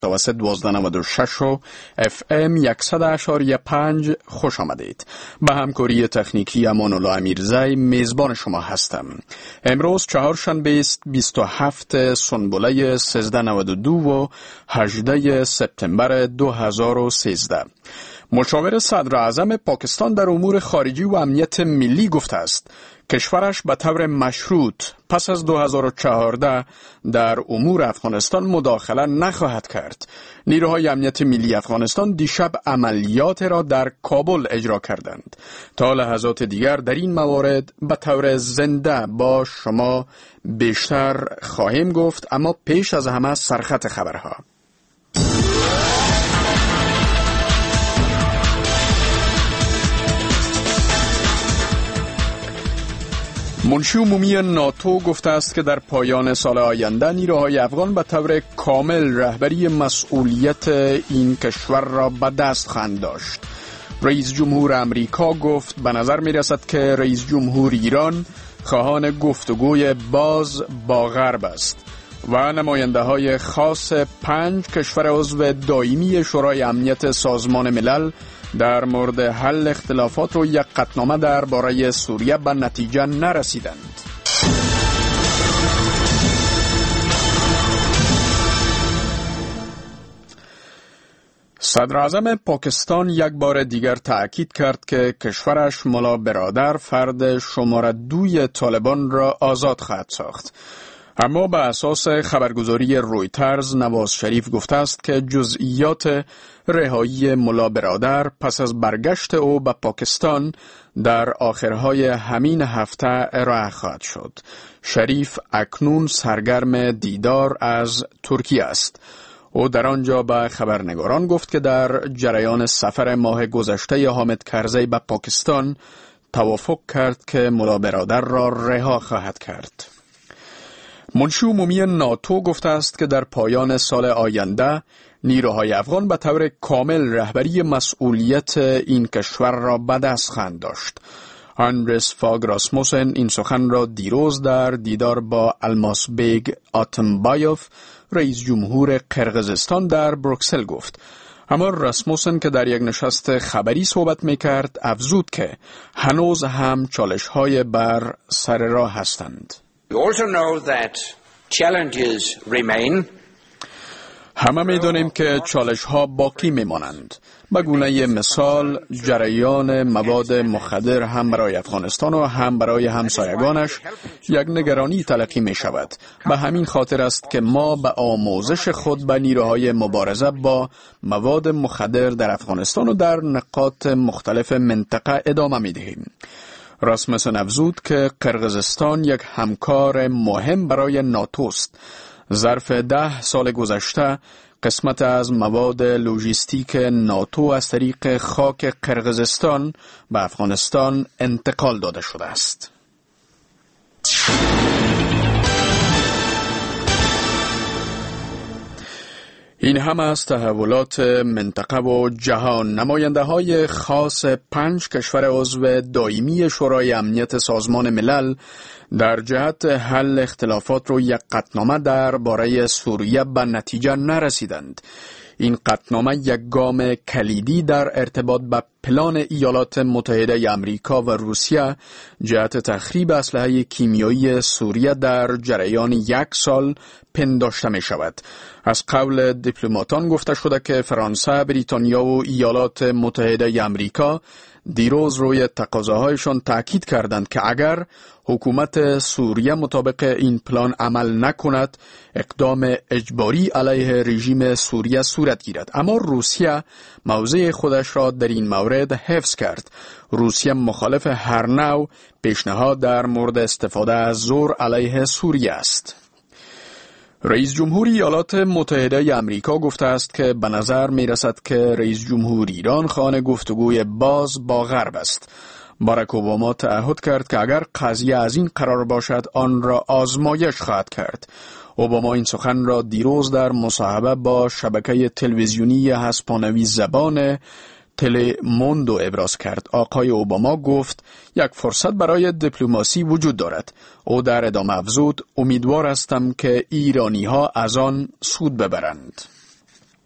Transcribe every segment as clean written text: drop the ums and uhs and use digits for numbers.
توسط 1296 و FM 100.5 خوش آمدید. به همکاری تکنیکی امان الله امیرزی میزبان شما هستم. امروز چهارشنبه است 27 سنبله 1392 و 18 سپتامبر 2013. مشاور صدر اعظم پاکستان در امور خارجی و امنیت ملی گفته است کشورش به طور مشروط پس از 2014 در امور افغانستان مداخله نخواهد کرد. نیروهای امنیت ملی افغانستان دیشب عملیات را در کابل اجرا کردند. تا لحظات دیگر در این موارد به طور زنده با شما بیشتر خواهیم گفت، اما پیش از همه سرخط خبرها. منشی عمومی ناتو گفته است که در پایان سال آینده نیروهای افغان به طور کامل رهبری مسئولیت این کشور را به دست خواهند داشت. رئیس جمهور امریکا گفت به نظر می رسد که رئیس جمهور ایران خواهان گفتگوی باز با غرب است و نماینده های خاص 5 کشور عضو دائمی شورای امنیت سازمان ملل در مورد حل اختلافات و یک قطعنامه درباره سوریه به نتیجه نرسیدند. صدر اعظم پاکستان یک بار دیگر تأکید کرد که کشورش ملا برادر فرد شماره 2 طالبان را آزاد خواهد ساخت. اما به اساس خبرگزاری رویترز نواز شریف گفته است که جزئیات رهایی ملا برادر پس از برگشت او به پاکستان در آخرهای همین هفته ارائه خواهد شد. شریف اکنون سرگرم دیدار از ترکیه است. او در آنجا به خبرنگاران گفت که در جریان سفر ماه گذشته حامد کرزی به پاکستان توافق کرد که ملا برادر را رها خواهد کرد. منشی عمومی ناتو گفته است که در پایان سال آینده نیروهای افغان به طور کامل رهبری مسئولیت این کشور را به دست خواهند داشت. آندرس فاگ راسموسن این سخن را دیروز در دیدار با الماس بیگ آتمبایوف رئیس جمهور قرقیزستان در بروکسل گفت. اما راسموسن که در یک نشست خبری صحبت میکرد افزود که هنوز هم چالش‌های بر سر راه هستند. We also know that challenges remain. همه می‌دانیم که چالش‌ها باقی می‌مانند. به گونه مثال جریان مواد مخدر هم برای افغانستان و هم برای همسایگانش یک نگرانی تلقی می‌شود. به همین خاطر است که ما به آموزش خود به نیروهای مبارزه با مواد مخدر در افغانستان و در نقاط مختلف منطقه ادامه می‌دهیم. راسموسن افزود که قرقیزستان یک همکار مهم برای ناتو است. ظرف 10 سال گذشته قسمت از مواد لوجستیک ناتو از طریق خاک قرقیزستان به افغانستان انتقال داده شده است. این هم از تحولات منطقه و جهان. نماینده های خاص 5 کشور عضو دائمی شورای امنیت سازمان ملل در جهت حل اختلافات رو یک قطعنامه درباره سوریه به نتیجه نرسیدند. این قطعنامه یک گام کلیدی در ارتباط به پلان ایالات متحده آمریکا و روسیه جهت تخریب اسلحه کیمیایی سوریه در جریان 1 سال پنداشته می شود. از قول دیپلماتان گفته شده که فرانسه، بریتانیا و ایالات متحده آمریکا دیروز روی تقاضاهایشان تاکید کردند که اگر حکومت سوریه مطابق این پلان عمل نکند اقدام اجباری علیه رژیم سوریه صورت گیرد. اما روسیه موضع خودش را در این مورد حفظ کرد. روسیه مخالف هر نوع پیشنهاد در مورد استفاده از زور علیه سوریه است. رئیس جمهور ایالات متحده آمریکا گفته است که به نظر می رسد که رئیس جمهور ایران خواهان گفتگوی باز با غرب است. باراک اوباما تعهد کرد که اگر قضیه از این قرار باشد آن را آزمایش خواهد کرد. اوباما این سخن را دیروز در مصاحبه با شبکه تلویزیونی هسپانوی زبان تلموندو ابراز کرد. آقای اوباما گفت یک فرصت برای دیپلماسی وجود دارد. او در ادامه افزود امیدوار هستم که ایرانی ها از آن سود ببرند.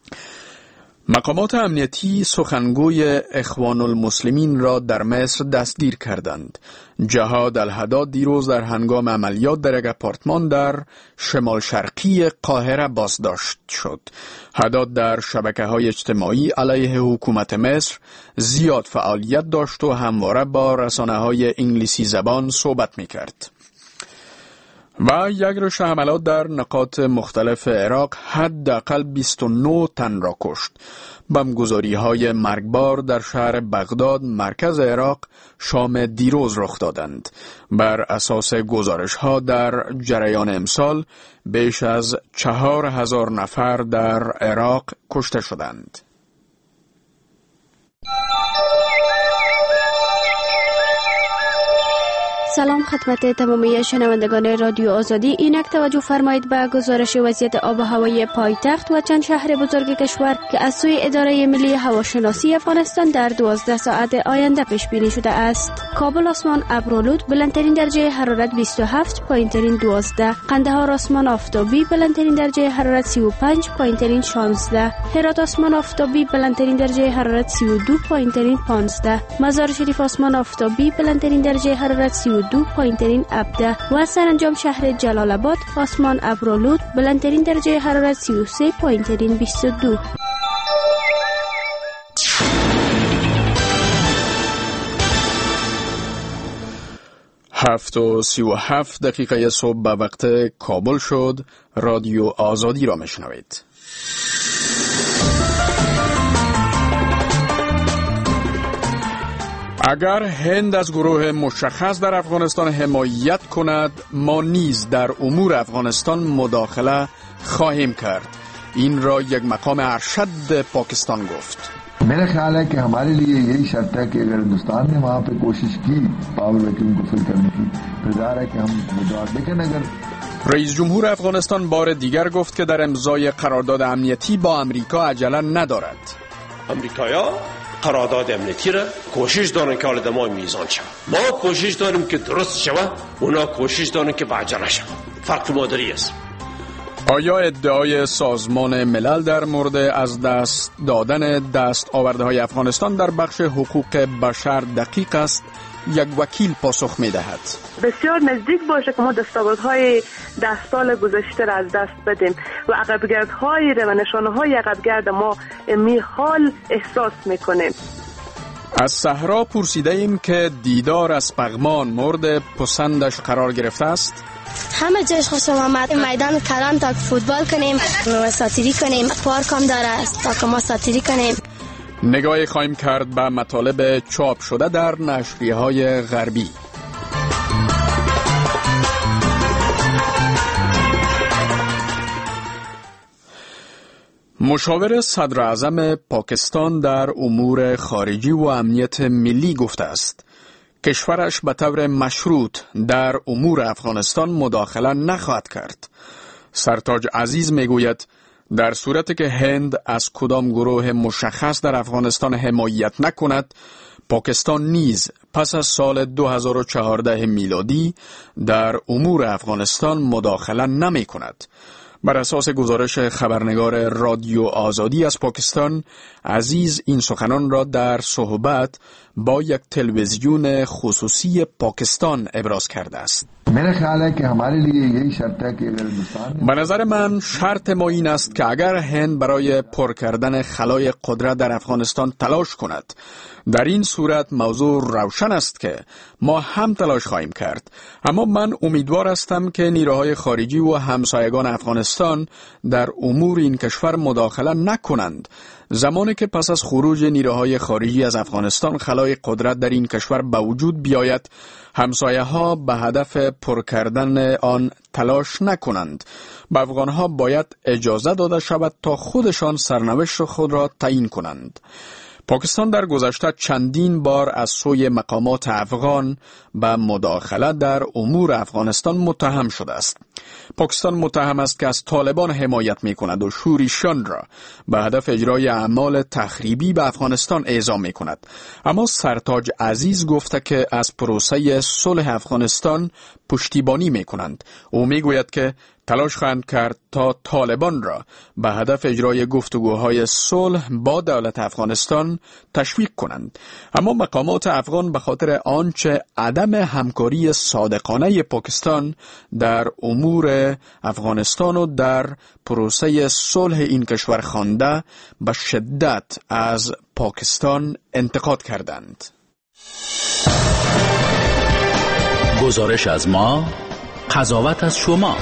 مقامات امنیتی سخنگوی اخوان المسلمین را در مصر دستگیر کردند. جهاد الحداد دیروز در هنگام عملیات در یک آپارتمان در شمال شرقی قاهره بازداشت شد. حداد در شبکه‌های اجتماعی علیه حکومت مصر زیاد فعالیت داشت و همواره با رسانه‌های انگلیسی زبان صحبت می‌کرد. و یک رشته حملات در نقاط مختلف عراق حداقل 29 تن را کشت. بمبگذاری‌های مرگبار در شهر بغداد مرکز عراق شام دیروز رخ دادند. بر اساس گزارش‌ها در جریان امسال بیش از 4000 نفر در عراق کشته شدند. سلام خدمت تمامی شنوندگان رادیو آزادی. اینک توجه فرمایید به گزارش وضعیت آب و هوای پایتخت و چند شهر بزرگ کشور که از سوی اداره ملی هواشناسی افغانستان در 12 ساعت آینده پیش بینی شده است. کابل آسمان ابرآلود، بلندترین درجه حرارت 27، پایینترین 12. قندهار آسمان آفتابی، بلندترین درجه حرارت 35، پایینترین 16. هرات آسمان آفتابی، بلندترین درجه حرارت 32، پایینترین 15. مزار شریف آسمان آفتابی، بلندترین درجه حرارت 32، پایینترین 17. و سرانجام شهر جلال آباد آسمان ابرآلود، بلندترین درجه حرارت 33، پایینترین 22. هفت و 37 دقیقه صبح به وقت کابل شد. رادیو آزادی را میشنوید. اگر هند از گروه مشخص در افغانستان حمایت کند، ما نیز در امور افغانستان مداخله خواهیم کرد. این را یک مقام ارشد پاکستان گفت. मेरा ख्याल है कि हमारे लिए यही शर्त है कि अगर हिंदुस्तान ने वहाँ पे कोशिश की पावर वैक्यूम को फिल करने की, तो ज़ाहिर है कि हम मुद्दा लेकिन अगर رئیس جمهور افغانستان بار دیگر گفت که در امضای قرارداد امنیتی با امریکا عجله ندارد. امریکایا قرارداد امنیتی را کوشش دارن که حال ما میزان شود. ما کوشش داریم که درست شود، اونا کوشش دارن که به عجله شود. فرق مادری است. آیا ادعای سازمان ملل در مورد از دست دادن دستاوردهای افغانستان در بخش حقوق بشر دقیق است؟ یک وکیل پاسخ می دهد. بسیار نزدیک باشه که ما دستاوردهای 10 سال گذشته را از دست بدیم و عقبگردهای و نشانه‌های عقبگرد ما می حال احساس میکنیم. از صحرا پرسیده ایم که دیدار از پغمان مورد پسندش قرار گرفته است. همه جایش خوشم آمد. میدان کلان تا فوتبال کنیم و ساتیری کنیم. پارک هم داره تا که ما ساتیری کنیم. نگاهی خواهیم کرد به مطالب چاپ شده در نشریه‌های غربی. مشاور صدر اعظم پاکستان در امور خارجی و امنیت ملی گفته است کشورش به طور مشروط در امور افغانستان مداخله نخواهد کرد. سرتاج عزیز میگوید در صورتی که هند از کدام گروه مشخص در افغانستان حمایت نکند، پاکستان نیز پس از سال 2014 میلادی در امور افغانستان مداخله نمی کند. بر اساس گزارش خبرنگار رادیو آزادی از پاکستان، عزیز این سخنان را در صحبت با یک تلویزیون خصوصی پاکستان ابراز کرده است. به نظر من شرط ما این است که اگر هند برای پر کردن خلای قدرت در افغانستان تلاش کند، در این صورت موضوع روشن است که ما هم تلاش خواهیم کرد. اما من امیدوار هستم که نیروهای خارجی و همسایگان افغانستان در امور این کشور مداخله نکنند. زمانی که پس از خروج نیروهای خارجی از افغانستان خلای قدرت در این کشور به وجود بیاید، همسایه ها به هدف پر کردن آن تلاش نکنند. به افغان ها باید اجازه داده شود تا خودشان سرنوشت خود را تعیین کنند. پاکستان در گذشته چندین بار از سوی مقامات افغان به مداخله در امور افغانستان متهم شده است. پاکستان متهم است که از طالبان حمایت می کند و شورشیان را به هدف اجرای اعمال تخریبی به افغانستان اعزام می کند. اما سرتاج عزیز گفته که از پروسه صلح افغانستان پشتیبانی می کنند. او می گوید که تلاش خواهند کرد تا طالبان را به هدف اجرای گفتگوهای صلح با دولت افغانستان تشویق کنند. اما مقامات افغان به خاطر آنچه عدم همکاری صادقانه پاکستان در امور افغانستان و در پروسه صلح این کشور خوانده به شدت از پاکستان انتقاد کردند. گزارش از ما، قضاوت از شما.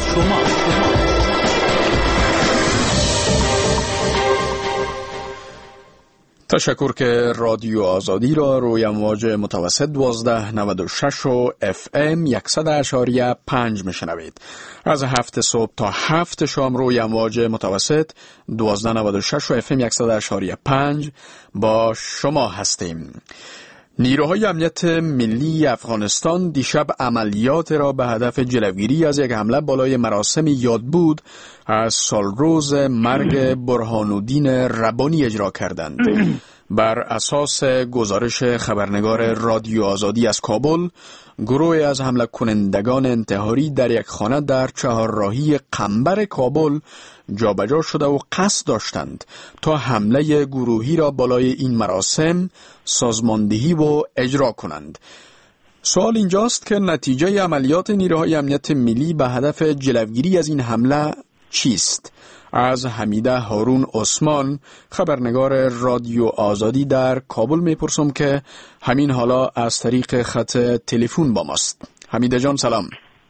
تشکر که رادیو آزادی را روی امواج متوسط 1296 و FM 100.5 میشنوید. از 7 صبح تا 7 شام روی امواج متوسط 1296 و FM 100.5 با شما هستیم. نیروهای امنیت ملی افغانستان دیشب عملیات را به هدف جلوگیری از یک حمله بالای مراسم یادبود از سالروز مرگ برهانالدین ربانی اجرا کردند. بر اساس گزارش خبرنگار رادیو آزادی از کابل، گروهی از حمله کنندگان انتحاری در یک خانه در چهارراهی قنبر کابل جابجا شده و قصد داشتند تا حمله گروهی را بالای این مراسم سازماندهی و اجرا کنند. سوال اینجاست که نتیجه عملیات نیروهای امنیت ملی به هدف جلوگیری از این حمله چیست؟ از حمیده هارون عثمان، خبرنگار رادیو آزادی در کابل میپرسم که همین حالا از طریق خط تلفن با ماست. حمیده جان سلام.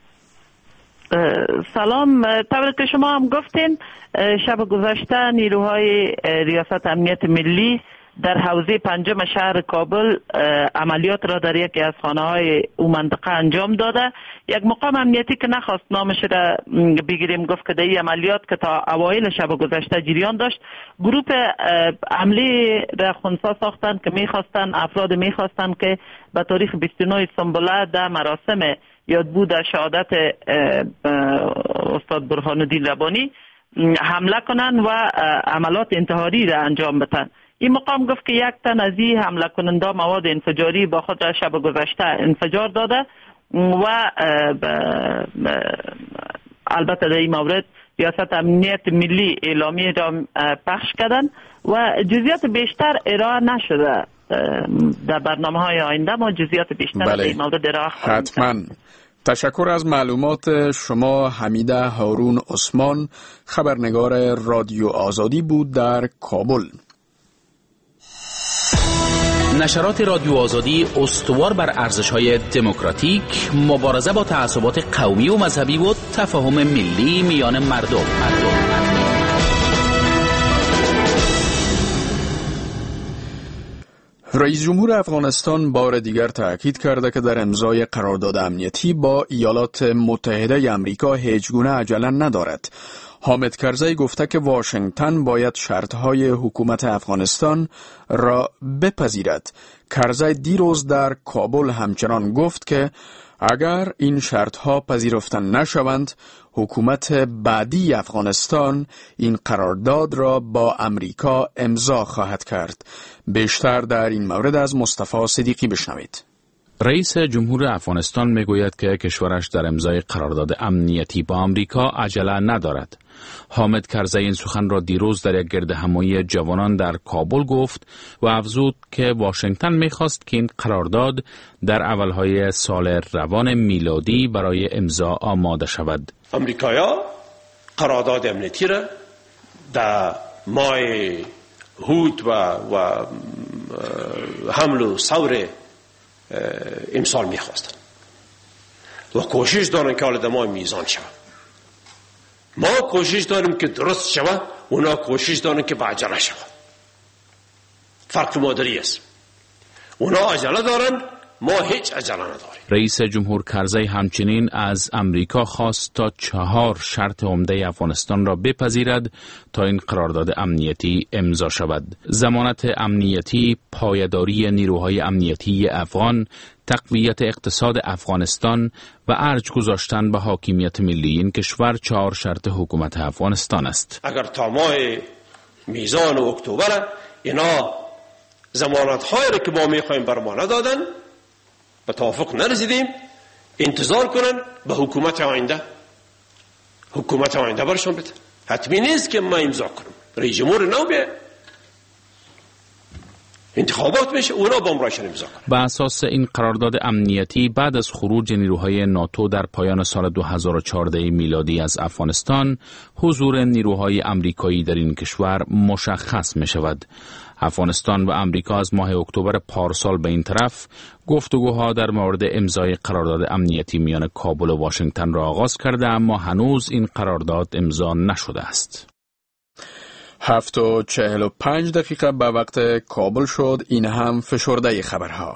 سلام. طبعا که شما هم گفتین شب گذشته نیروهای ریاست امنیت ملی در حوزه پنجم شهر کابل عملیات را در یکی از خانه‌های او منطقه انجام داده. یک مقام امنیتی که نخواست نامش را بگیریم گفت که در این عملیات که تا اوایل شب گذشته جریان داشت، گروه عملی را خنثی ساختند که افراد میخواستند که به تاریخ 29 سنبله در مراسم یادبود شهادت استاد برهانالدین ربانی حمله کنند و عملات انتحاری را انجام بدن. این مقام گفت که یک تن از این حمله کننده مواد انفجاری با خود را شب گذشته انفجار داده و البته در این مورد ریاست امنیت ملی اعلامیه را پخش کردن و جزئیات بیشتر ارائه نشده. در برنامه‌های آینده ما جزئیات بیشتر در این مورد ارائه خواهیم کرد. حتما. تشکر از معلومات شما. حمیده هارون عثمان، خبرنگار رادیو آزادی بود در کابل. نشرات رادیو آزادی استوار بر ارزش‌های دموکراتیک، مبارزه با تعصبات قومی و مذهبی و تفاهم ملی میان مردم. رئیس جمهور افغانستان بار دیگر تأکید کرده که در امضای قرارداد امنیتی با ایالات متحده آمریکا هیچگونه عجله ندارد. حامد کرزی گفته که واشنگتن باید شرطهای حکومت افغانستان را بپذیرد. کرزی دیروز در کابل همچنان گفت که اگر این شرطها پذیرفته نشوند، حکومت بعدی افغانستان این قرارداد را با امریکا امضا خواهد کرد. بیشتر در این مورد از مصطفی صدیقی بشنوید. رئیس جمهور افغانستان میگوید که کشورش در امضای قرارداد امنیتی با آمریکا عجله ندارد. حامد کرزی این سخن را دیروز در یک گردهمایی جوانان در کابل گفت و افزود که واشنگتن میخواست که این قرارداد در اولهای سال روان میلادی برای امضا آماده شود. امریکایا قرارداد امنیتی را در ماه هود و حمل و ثور امسال میخواستن و کوشش دارن که حال دمای میزان شود. ما کوشش داریم که درست شود، اونا کوشش دارن که با عجله شود. فرق مادری است. اونا عجله دارن، ما هیچ عجله نداریم. رئیس جمهور کرزی همچنین از امریکا خواست تا 4 شرط عمده افغانستان را بپذیرد تا این قرارداد امنیتی امضا شود. ضمانت امنیتی، پایداری نیروهای امنیتی افغان، تقویت اقتصاد افغانستان و ارج گذاشتن به حاکمیت ملی این کشور 4 شرط حکومت افغانستان است. اگر تا ماه میزان و اکتبر اینا ضمانت هایی را که ما میخوایم بر ما ندادن، به توافق نرسیدیم، انتظار کنن به حکومت آینده. حکومت آینده برشان بده. حتمی نیست که ما امضا کنیم. رئیس جمهور نو بیه، انتخابات میشه، اونا با امرایشان امضا کنن. بر اساس این قرارداد امنیتی بعد از خروج نیروهای ناتو در پایان سال 2014 میلادی از افغانستان، حضور نیروهای امریکایی در این کشور مشخص می شود. افغانستان و امریکا از ماه اکتبر پارسال به این طرف گفتگوها در مورد امضای قرارداد امنیتی میان کابل و واشنگتن را آغاز کرده، اما هنوز این قرارداد امضا نشده است. 7:45 به وقت کابل شد. این هم فشرده خبرها.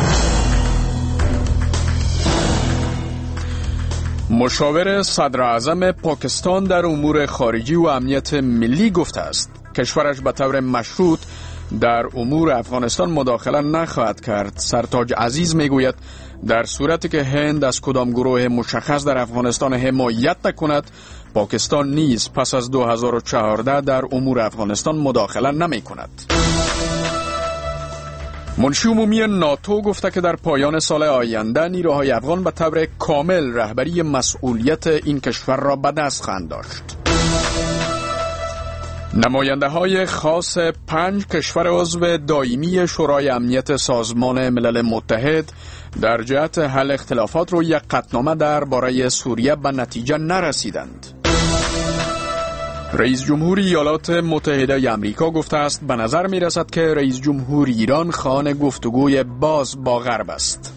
مشاور صدر اعظم پاکستان در امور خارجی و امنیت ملی گفته است کشورش به طور مشروط در امور افغانستان مداخله نخواهد کرد. سرتاج عزیز میگوید در صورتی که هند از کدام گروه مشخص در افغانستان حمایت نکند، پاکستان نیز پس از 2014 در امور افغانستان مداخله نمی کند. منشی عمومی ناتو گفته که در پایان سال آینده نیروهای افغان به طور کامل رهبری مسئولیت این کشور را به دست خواهند داشت. نماینده های خاص 5 کشور عضو دائمی شورای امنیت سازمان ملل متحد در جهت حل اختلافات روی یک قطعنامه درباره سوریه به نتیجه نرسیدند. رئیس جمهور ایالات متحده آمریکا گفته است به نظر می رسد که رئیس جمهور ایران خواهان گفتگوی باز با غرب است.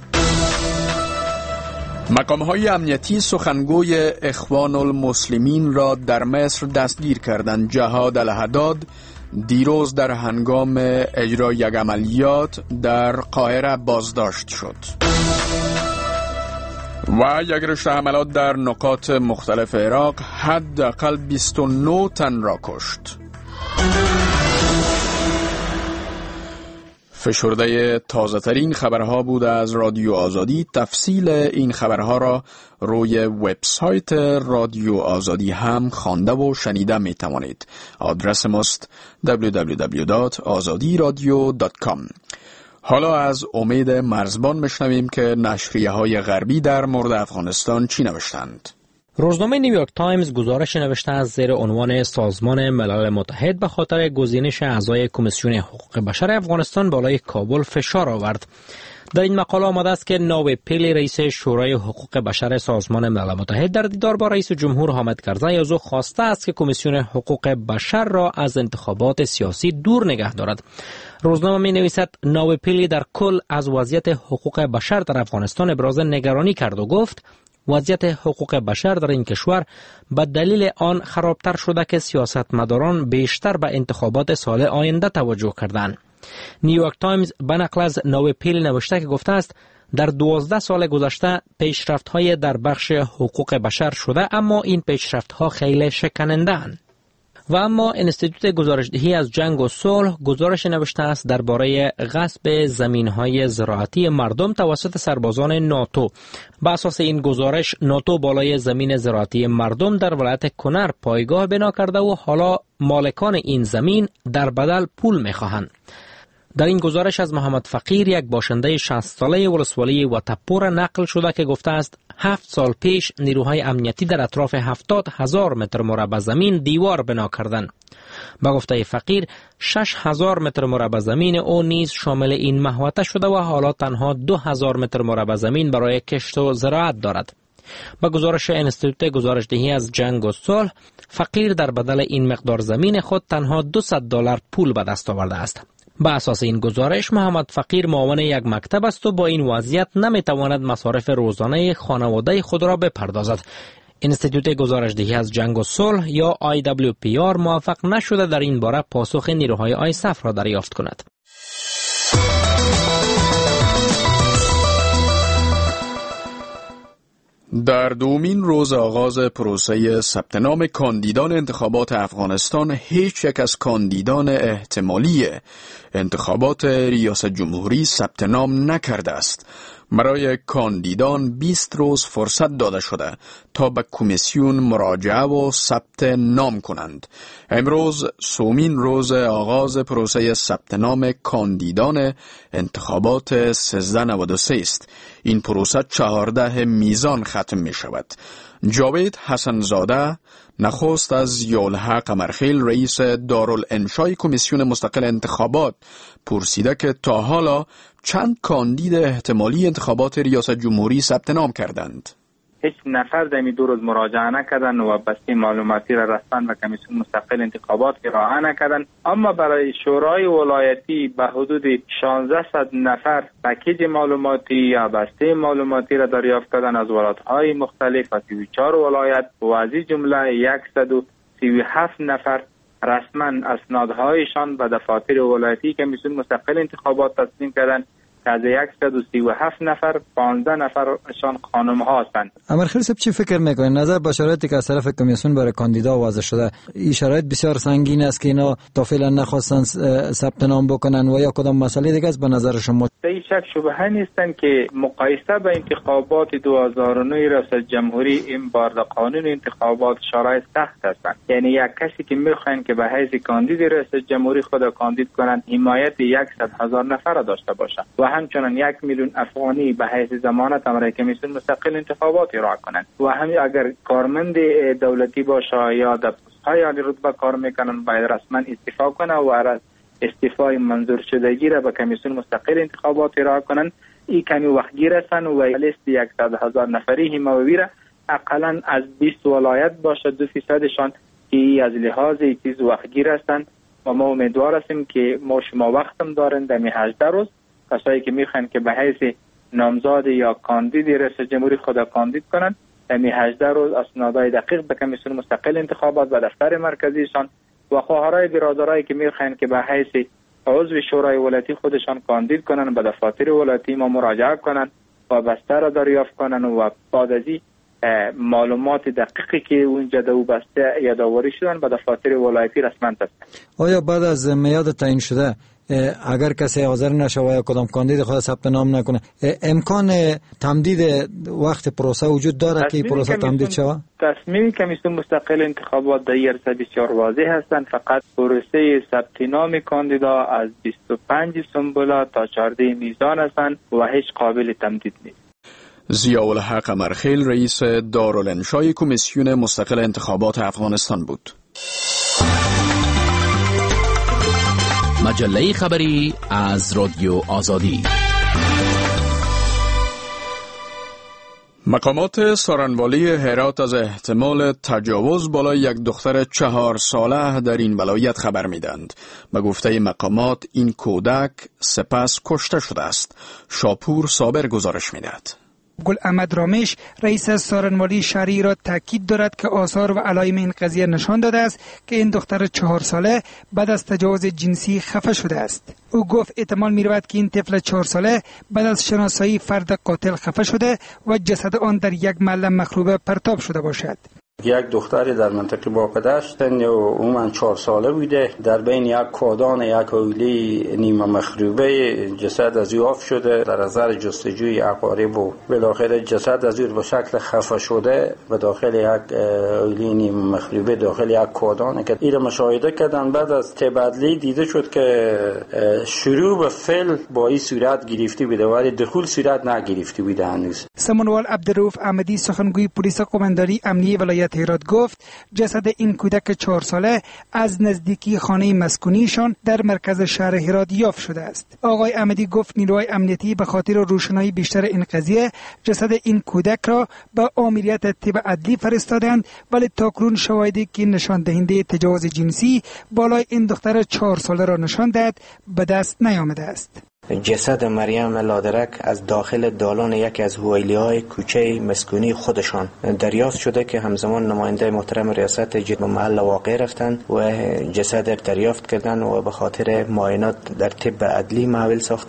مقام‌های امنیتی سخنگوی اخوان المسلمین را در مصر دستگیر کردند. جهاد الحداد دیروز در هنگام اجرای یک عملیات در قاهره بازداشت شد. و یک رشته حملات در نقاط مختلف عراق حداقل 29 تن را کشت. فشرده تازه ترین خبرها بود از رادیو آزادی. تفصیل این خبرها را روی وبسایت رادیو آزادی هم خوانده و شنیده می توانید. آدرس ماست www.azadiradio.com. حالا از امید مرزبان بشنویم که نشریه های غربی در مورد افغانستان چی نوشتند. روزنامه نیویورک تایمز گزارش نوشته از زیر عنوان سازمان ملل متحد به خاطر گزینش اعضای کمیسیون حقوق بشر افغانستان بالای کابل فشار آورد. در این مقاله آمده است که ناوی پیلی رئیس شورای حقوق بشر سازمان ملل متحد در دیدار با رئیس جمهور حامد کرزی از او خواسته است که کمیسیون حقوق بشر را از انتخابات سیاسی دور نگه دارد. روزنامه می نویسد ناوی پیلی در کل از وضعیت حقوق بشر در افغانستان ابراز نگرانی کرد و گفت وضعیت حقوق بشر در این کشور به دلیل آن خرابتر شده که سیاستمداران بیشتر به انتخابات سال آینده توجه کردند. نیویورک تایمز به نقل از ناوی پیلی نوشته که گفته است در 12 سال گذشته پیشرفت‌های در بخش حقوق بشر شده، اما این پیشرفت‌ها خیلی شکننده اند. و اما انستیتوت گزارشدهی از جنگ و صلح گزارش نوشته است درباره غصب زمین‌های زراعتی مردم توسط سربازان ناتو. به اساس این گزارش ناتو بالای زمین زراعتی مردم در ولایت کنر پایگاه بنا کرده و حالا مالکان این زمین در بدل پول می‌خواهند. در این گزارش از محمد فقیر، یک باشنده 60 ساله ولسوالی واتپور نقل شده که گفته است 7 سال پیش نیروهای امنیتی در اطراف 70,000 متر مربع زمین دیوار بنا کردند. با گفته فقیر 6,000 متر مربع زمین او نیز شامل این محوطه شده و حالا تنها 2,000 متر مربع زمین برای کشت و زراعت دارد. با گزارش انستیتوت گزارشدهی از جنگ و صلح، فقیر در بدل این مقدار زمین خود تنها $200 پول به دست آورده است. با اساس این گزارش محمد فقیر معاون یک مکتب است و با این وضعیت نمیتواند مصارف روزانه خانواده خود را بپردازد. انستیتوت گزارشدهی از جنگ و صلح یا IWPR موفق نشده در این باره پاسخ نیروهای آیسف را دریافت کند. در دومین روز آغاز پروسه ثبت نام کاندیدان انتخابات افغانستان، هیچ یک از کاندیدان احتمالی انتخابات ریاست جمهوری ثبت نام نکرده است. برای کاندیدان 20 روز فرصت داده شده تا به کمیسیون مراجعه و ثبت نام کنند. امروز سومین روز آغاز پروسه ثبت نام کاندیدان انتخابات 1393 است. این پروسه 14 میزان ختم می شود. جاوید حسن زاده نخست از یولحق قمرخیل رئیس دارالانشای کمیسیون مستقل انتخابات پرسیده که تا حالا چند کاندید احتمالی انتخابات ریاست جمهوری ثبت نام کردند. هیچ نفر در این 2 روز مراجعه نکردن و بسته معلوماتی را رسما به کمیسیون مستقل انتخابات ارائه نکردن. اما برای شورای ولایتی به حدود 1600 نفر پکیج معلوماتی یا بسته معلوماتی را دریافت کردن از ولایت‌های مختلف و 34 ولایت و از این جمله 137 نفر رسما اسنادهایشان به دفاتر ولایتی کمیسیون مستقل انتخابات تسلیم کردند. از 137 نفر 15 نفرشان خانم ها هستند. قمرخیل صاحب چی فکر میکنید نظر به شرایطی که از طرف کمیسیون برای کاندیدا وضع شده؟ این شرایط بسیار سنگین است که اینا تا فعلا نخواستن ثبت نام بکنن و یا کدام مسئله دیگه است به نظر شما؟ هیچ شک شبهه نیستن که مقایسه به انتخابات 2009 ریاست جمهوری این بار در قانون انتخابات شرایط سخت هستند. یعنی یک کسی که میخواین که به حیث کاندید ریاست جمهوری خود کاندید کنند حمایت 100,000 نفر داشته باشند و همچنان 1 میلیون افغانی به حیث ضمانت امر کمیسیون مستقل انتخابات ارائه کنند و همین اگر کارمند دولتی باشه یا در پست‌های عالی رتبه کار میکنن باید رسما استعفا کنه و استعفای منظور شدگی را به کمیسیون مستقل انتخابات ارائه کنند. این کمی وقتگیر هستند و لیست 100,000 نفری حمایوی را اقلا از 20 ولایت باشه 2% که از لحاظ چیز وقتگیر هستند و ما امیدوار هستیم که ما شما وقتم دارند در 18 روز کسایی که میخوان که به حیث نامزاد یا کاندید رئیس جمهوری خود کاندید کنند در 18 روز اسنادهای دقیق به کمیسیون مستقل انتخابات و دفتر مرکزیشان و خواهرای برادرایی که میخوان که به حیث عضو شورای ولایتی خودشان کاندید کنند به دفاتر ولایتی ما مراجعه کنند و بسته را دریافت کنند و بعد از این معلومات دقیقی که اونجا در بسته یادآوری شدن به دفاتر ولایتی رسما تصدیق. آیا بعد از میاد تعیین شده اگر کسی حاضر نشه و یا کدام کاندید خود ثبت نام نکنه امکان تمدید وقت پروسه وجود داره که پروسه تمدید شود؟ تصمیم کمیسیون مستقل انتخابات در این بسیار واضح هستند. فقط پروسه ثبت نام کاندیدا از 25 سنبوله تا 14 میزان هستند و هیچ قابل تمدید نیست. ضیاءالحق قمرخیل رئیس دارالانشای کمیسیون مستقل انتخابات افغانستان بود. مجله خبری از رادیو آزادی. مقامات سارنوالی هرات از احتمال تجاوز بالای یک دختر 4 ساله در این ولایت خبر میدند. به گفته مقامات این کودک سپس کشته شده است. شاپور صابر گزارش میدهد. گل احمد رامش رئیس سارنوالی شهری را تاکید دارد که آثار و علائم این قضیه نشان داده است که این دختر 4 ساله بعد از تجاوز جنسی خفه شده است. او گفت احتمال می رود که این طفل 4 ساله بعد از شناسایی فرد قاتل خفه شده و جسد آن در یک محل مخروبه پرتاب شده باشد. یک دختری در منطقه باقدشت عموما 4 ساله بوده، در بین یک کودان یک اویلی نیمه مخروبه جسد از او آف شده. در نظر جستجوی اقارب و بالاخره جسد از او به شکل خفه شده و داخل یک اویلی نیمه مخروبه داخل یک کودان که این مشاهده کردن. بعد از تبادله دیده شد که شروع به فعل با این صورت گرفته بوده ولی دخول صورت نگرفته بوده هنوز. سمنوال عبدالرؤوف احمدی سخنگوی پلیس قماندانی امنیه ولایت هرات گفت جسد این کودک 4 ساله از نزدیکی خانه مسکونیشان در مرکز شهر هرات یافت شده است. آقای احمدی گفت نیروهای امنیتی به خاطر روشنایی بیشتر این قضیه جسد این کودک را به آمریت طب عدلی فرستادند ولی تاکنون شواهدی که نشان دهنده تجاوز جنسی بالای این دختر 4 ساله را نشان دهد به دست نیامده است. جسد مریم لادرک از داخل دالان یکی از حویلی‌های کوچه مسکونی خودشان دریافت شده که همزمان نماینده محترم ریاست جد محل واقع رفتند و جسد دریافت کردند و به خاطر معاینات در طب عدلی محول ساختند.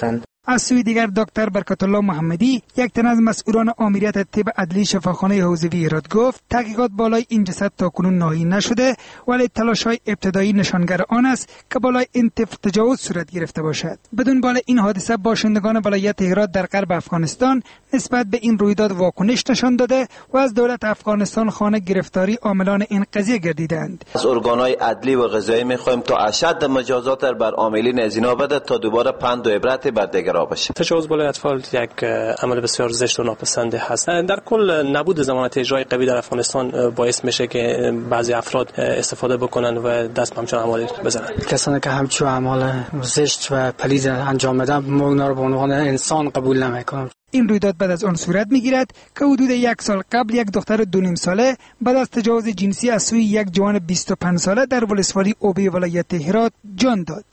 از سوی دیگر دکتر برکت الله محمدی، یک تن از مسئولان آمریت طب عدلی شفاخانه حوزوی هرات، گفت تحقیقات بالای این جسد تاکنون نهایی نشده، ولی تلاش‌های ابتدایی نشانگر آن است که بالای این طفل تجاوز صورت گرفته باشد. بدون بال این حادثه باشندگان ولایت هرات در غرب افغانستان نسبت به این رویداد واکنش نشان داده و از دولت افغانستان خانه گرفتاری عاملان این قضیه گردیدند. از ارگان‌های عدلی و قضایی می‌خوایم تا اشد مجازات بر عاملین از اینا بده تا دوباره پند و عبرت بر دیگران بشه. تجاوز بالای اطفال یک عمل بسیار زشت و ناپسنده هست. در کل نبود ضمانت اجرایی قوی در افغانستان باعث میشه که بعضی افراد استفاده بکنن و دست به همچون اعمال بزنن. کسانی که همچون اعمال زشت و پلید انجام بدن ما اونا رو به عنوان انسان قبول نمی‌کنیم. این رویداد بعد از آن صورت می‌گیرد که حدود 1 سال قبل یک دختر 2.5 ساله بعد از تجاوز جنسی از سوی یک جوان 25 ساله در ولسوالی اوبی ولایت هرات جان داد.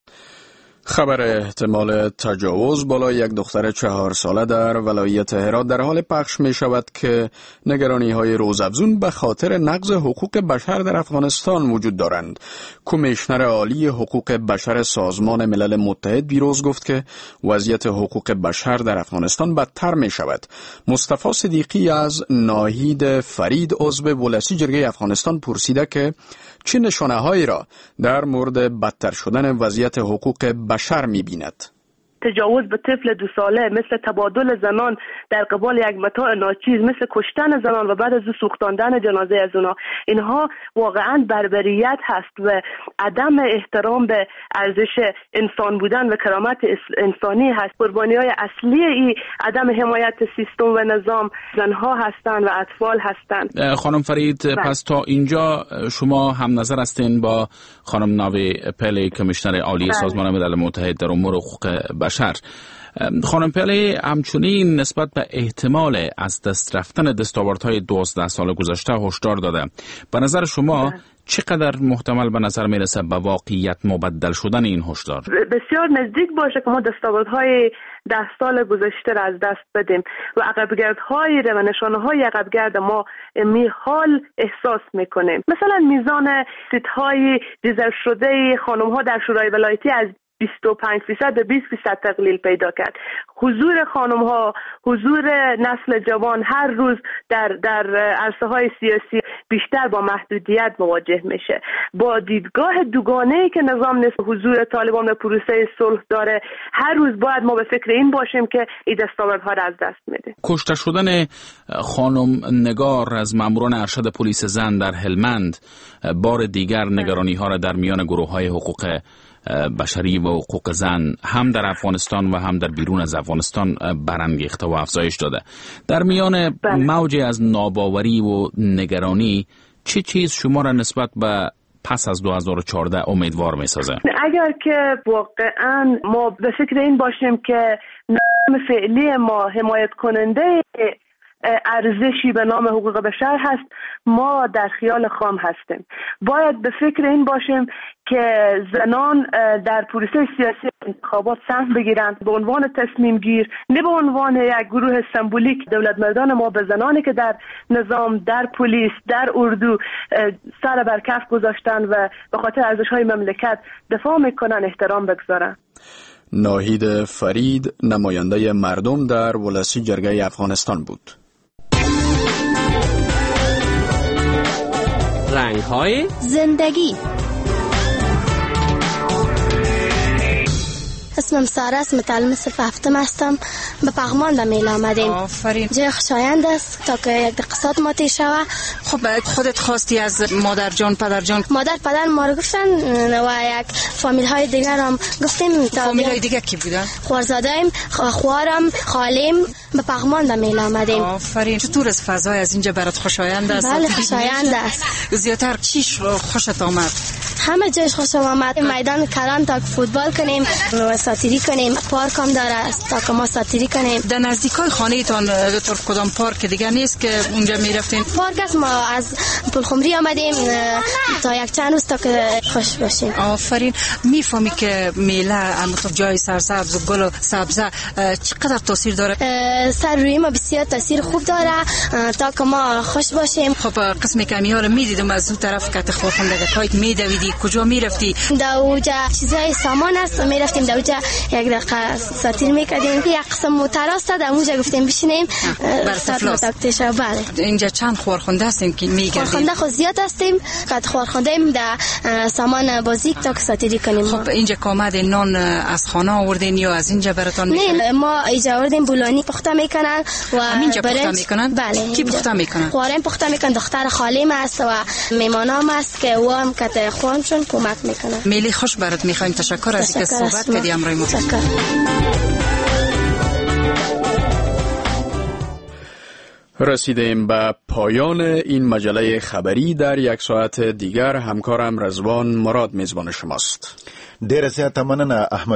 خبر احتمال تجاوز بالای یک دختر 4 ساله در ولایت هرات در حال پخش می شود که نگرانی‌های روزافزون به خاطر نقض حقوق بشر در افغانستان وجود دارند. کمیشنر عالی حقوق بشر سازمان ملل متحد دیروز گفت که وضعیت حقوق بشر در افغانستان بدتر می شود. مصطفی صدیقی از ناهید فرید عضو ولسی جرگه افغانستان پرسیده که چه نشانه‌هایی را در مورد بدتر شدن وضعیت حقوق بشر می‌بیند؟ تجاوز به طفل 2 ساله، مثل تبادل زنان در قبال یک متاع ناچیز، مثل کشتن زنان و بعد از سوختاندن جنازه از اونا، اینها واقعا بربریت هست و عدم احترام به ارزش انسان بودن و کرامت انسانی هست. قربانی‌های اصلی ای عدم حمایت سیستم و نظام زنها هستند و اطفال هستند. خانم فرید، پس تا اینجا شما هم نظر هستین با خانم ناوی پلی، کمیشنر عالی سازمان ملل متحد در امور حقوق بشر. خانم پلی همچنین نسبت به احتمال از دست رفتن دستاوردهای 12 سال گذشته هشدار داده. به نظر شما چقدر محتمل به نظر میرسه به واقعیت مبدل شدن این هشدار؟ بسیار نزدیک باشه که ما دستاوردهای 10 سال گذشته را از دست بدیم و عقبگردهای و نشانه‌های عقبگرد ما می حال احساس میکنیم. مثلا میزان سیت‌های دیزل شده خانم‌ها در شورای ولایتی از 25% به 20% تقلیل پیدا کرد. حضور خانم‌ها، حضور نسل جوان هر روز در عرصه‌های سیاسی بیشتر با محدودیت مواجه میشه. با دیدگاه دوگانه‌ای که نظام نسبت حضور طالبان به پروسه صلح داره، هر روز باید ما به فکر این باشیم که این دستاوردها را از دست میدیم. کشته شدن خانم نگار از ماموران ارشد پلیس زن در هلمند بار دیگر نگرانی‌ها را در میان گروه‌های حقوق بشری و حقوق زن هم در افغانستان و هم در بیرون از افغانستان برانگیخته و افزایش داده. در میان موج از ناباوری و نگرانی چه چیز شما را نسبت به پس از 2014 امیدوار می‌سازه؟ اگر که واقعا ما به فکر این باشیم که نظام فعلی ما حمایت کننده ارزشی به نام حقوق بشر هست، ما در خیال خام هستیم. باید به فکر این باشیم که زنان در پروسه سیاسی انتخابات سهم بگیرند به عنوان تصمیم گیر، نه به عنوان یک گروه سمبولیک. دولت مردان ما به زنانی که در نظام، در پلیس، در اردو سر بر کف گذاشتن و به خاطر ارزش‌های مملکت دفاع میکنن احترام بگذارن. ناهید فرید، نماینده مردم در ولسی جرگه افغانستان بود. رنگ‌های زندگی. اسمم ساره است، متعلم صف هفتم هستم. به پغمان به میل آمدیم. آفرین. جای خوشایند است تا که یک اقتصاد ما طی شوه. خب خودت خواستی از مادر جان پدر جان؟ مادر پدر ما رو گفتن و یک فامیل های دیگر هم گفتیم. فامیل های دیگر کی بودن؟ خوارزاده‌ایم، خوارم، خالیم. به پغمان به میل آمدیم. آفرین. چطور از فضای از اینجا برات خوشایند است؟ بله خوشایند است. زیادتر چی خوشت آمد؟ همه جایش خوشم آمد. میدان کلان تا فوتبال کنیم و ساتیری کنیم. پارک هم داره تا که ما ساتیری کنیم. در نزدیکای خانه تان کدام پارک دیگر نیست که اونجا میرفتین؟ پارک است. ما از پلخمری آمدیم تا یک چند روز تا که خوش باشیم. آفرین. میفهمی که میله تو جای سرسبز و گل و سبزه چقدر تاثیر داره؟ سر روی ما بسیار تاثیر خوب داره تا که ما خوش باشیم. خب قسم کمی ها رو میدیدم از اون طرف که خورخندگی هایت میدویدی کجا میرفتی؟ در اوجا چیزای سامان است و میرفتیم در اوجا یک دقیقه ساتیر میکردیم. یک قسم تراس در اوجا گفتیم بشینیم برسفلاس. بله. اینجا چند خورخونده هستیم که میگردیم؟ خورخونده خود زیاد هستیم. قد خورخونده ایم در سامان بازی تا که ساتیری کنیم. خب اینجا که آمدین نان از خانه آوردین یا از اینجا براتان میکنن؟ نه، ما اینجا آوردیم بولانی پخته میکنن و اینجا پخته میکنن؟ بله. کی پخته میکنن؟ خوارم پخته میکنن. دختر خالیم است و میمانام است که او هم که خوانشون کمک میکنن. میلی خوش برات میخوایم. تشکر از اینکه صحبت کردی امروی ما. رسیدیم به پایان این مجله خبری. در یک ساعت دیگر همکارم رضوان مراد میزبان شماست. ډیره زیاته مننه احمد